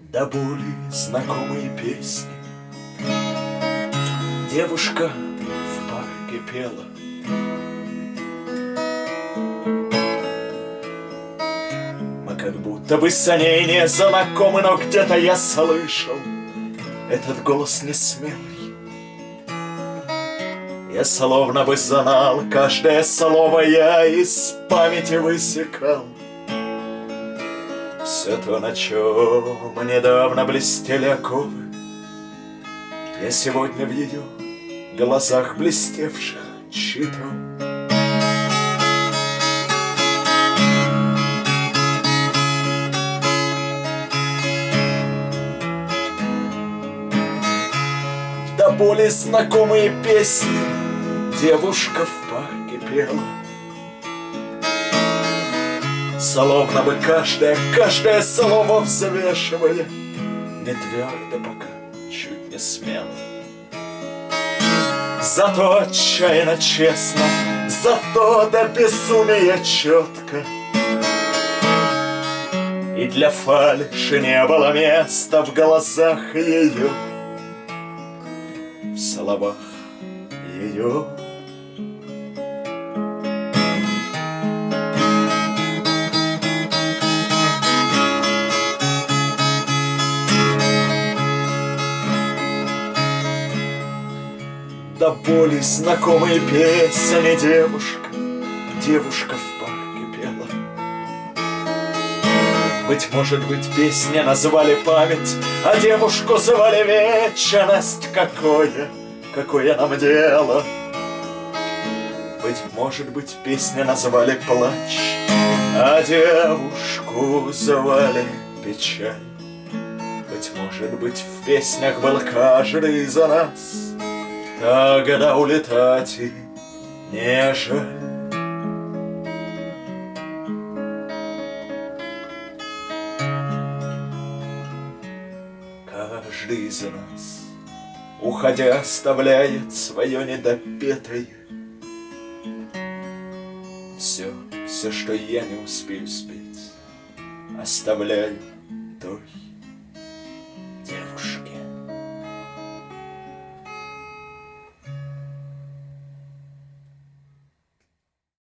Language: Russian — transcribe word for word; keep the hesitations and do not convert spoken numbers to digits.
до боли знакомые песни. Девушка в парке пела. Мы как будто бы с ней не знакомы, но где-то я слышал этот голос несмелый. Я словно бы знал каждое слово, я из памяти высекал все то, на чем недавно блестели оковы. Я сегодня в ее глазах блестевших читал. До боли знакомые песни девушка в парке пела. Словно бы каждое, каждое слово взвешивая, не твердо пока, чуть не смело. Зато отчаянно честно, зато до безумия четко. И для фальши не было места в глазах ее, в словах ее. До боли знакомые песни девушка, девушка в парке пела. Быть может быть, песни назвали память, а девушку звали вечность. Какое, какое нам дело? Быть может быть, песни назвали плач, а девушку звали печаль. Быть может быть, в песнях был каждый из нас, тогда улетать и не жаль. Каждый из нас, уходя, оставляет свое недопетое. Все, все, что я не успею спеть, оставляю той,